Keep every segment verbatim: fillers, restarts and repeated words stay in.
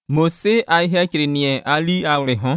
Mose aihe krinie ali awre hon.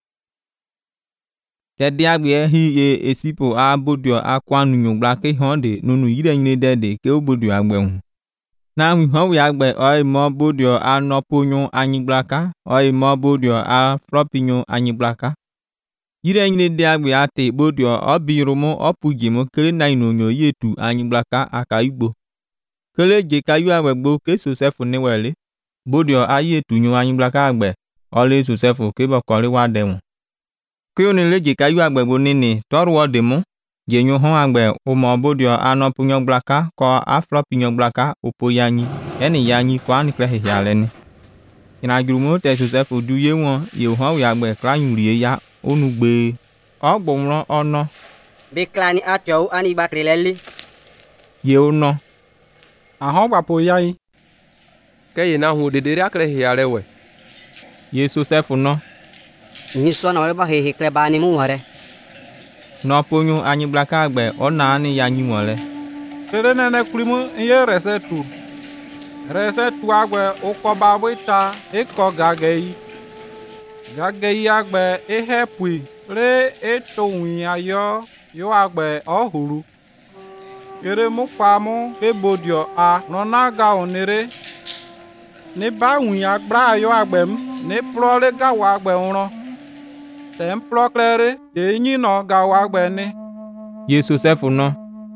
Tediagbe hi ye esipo a bodio akwanu nyugba ke honde nunu yire nyine dede ke obodio agbe. Na wi hon wi agbe oi mo bodio a noponyo anyigblaka oi mo bodio a flopinyo anyigblaka. Yire nyine de agbe ate bodio obirumo opujimo kele na inonyo yetu anyigblaka aka igbo. Kele je kayu awegbo ke Joseph ne wele. Bodio a yetu nyo anyigblaka agbe ole Joseph ke bokole wa dewon. Ke oni leje kayu agbegbo nini toruo demo je nyo hon agbe umo bodio anopunyo gblaka ko aflopinyo gblaka opo yanyi eni yanyi ko ani klehe yaleni. Ina jurumo te Joseph du ye won ye hon wi agbe klanyurie ya onugbe ogbonro ono be klani atyo ani bakrelele ye ono ahon gbapo yayi ke ye na hu dedere aklehe yalewe ye Joseph no ni so na ba he he kle ba ni mu hore no ponyo anyigblaka agbe ona ani yanyi wole tere nene kulimu ye resetu resetu agbe ukoba wita eko gagei gagei agbe ehepui re etowin ayo yo agbe ohuru ere mu pamu ebodio a nonaga onere ni ba win agbra ayo agbem ni plore gawa agbe unro tem plokere enyi no gawa agbe ni ye Joseph no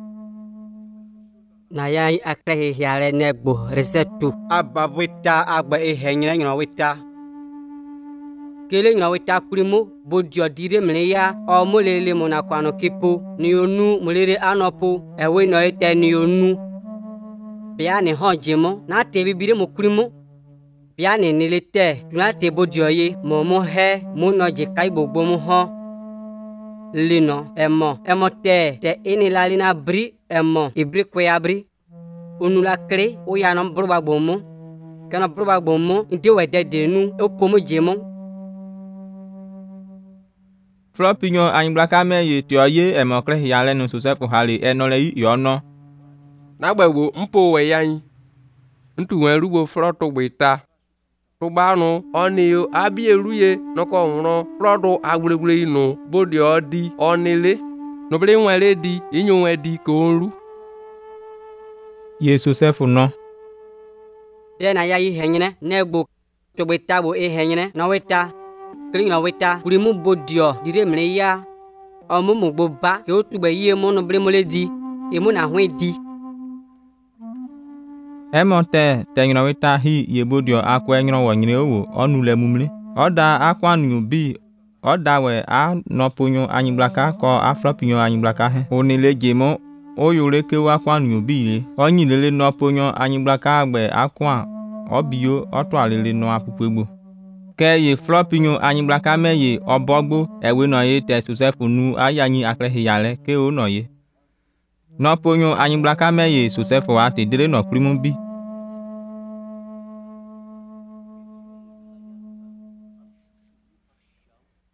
na ya akre hiare negbo resetu ababwita agbe ehenyre nyo wita kele nyo wita kulimo bodio dire mleya o molele mona kwano kipo ni onu mulere anopo ewe no ete ni onu bia ni hojimo na te bibire mo kulimo bia ni nilete na te bodio ye mo mo he mo no je kai gbogbo mo ho lino emo emo te te inilali na bri emo ibri kwe abri onula kre o ya no broba gbomo kana broba gbomo nde wede denu o pomo jemo flopinyo anyigblaka me ye tio ye emo kle yale no Joseph hali enole yo no na gbegbo mpo we yan ntu wen rugo froto gbita to ba nu oni yo abi eruye noko nro frodo agwregwre inu bodi odi onile no bre nwere di inyo wen di ko nru ye Joseph no de na ya yi henyne negbo to gbita bo e henyne no weta kri no weta kurimu bodio dire mleya omo mogbo ba ke otugbe ye mo no bre moledi e mo na hwen di emote te nyo wita hi ye bodio akwa nyo wo nyire owo onule mumle oda akwa nu bi oda we a nopunyo anyigblaka ko aflopinyo anyigblaka he onile jemo oyure ke wa kwa nu bi onyilele nopunyo anyigblaka agbe akwa obiyo oto alele no apupegbo ke ye flopinyo anyigblaka me ye obogbo ewe no ye te Joseph nu ayanyi aklehe yale ke o no ye nopunyo anyigblaka me ye Joseph ate dire no klimu bi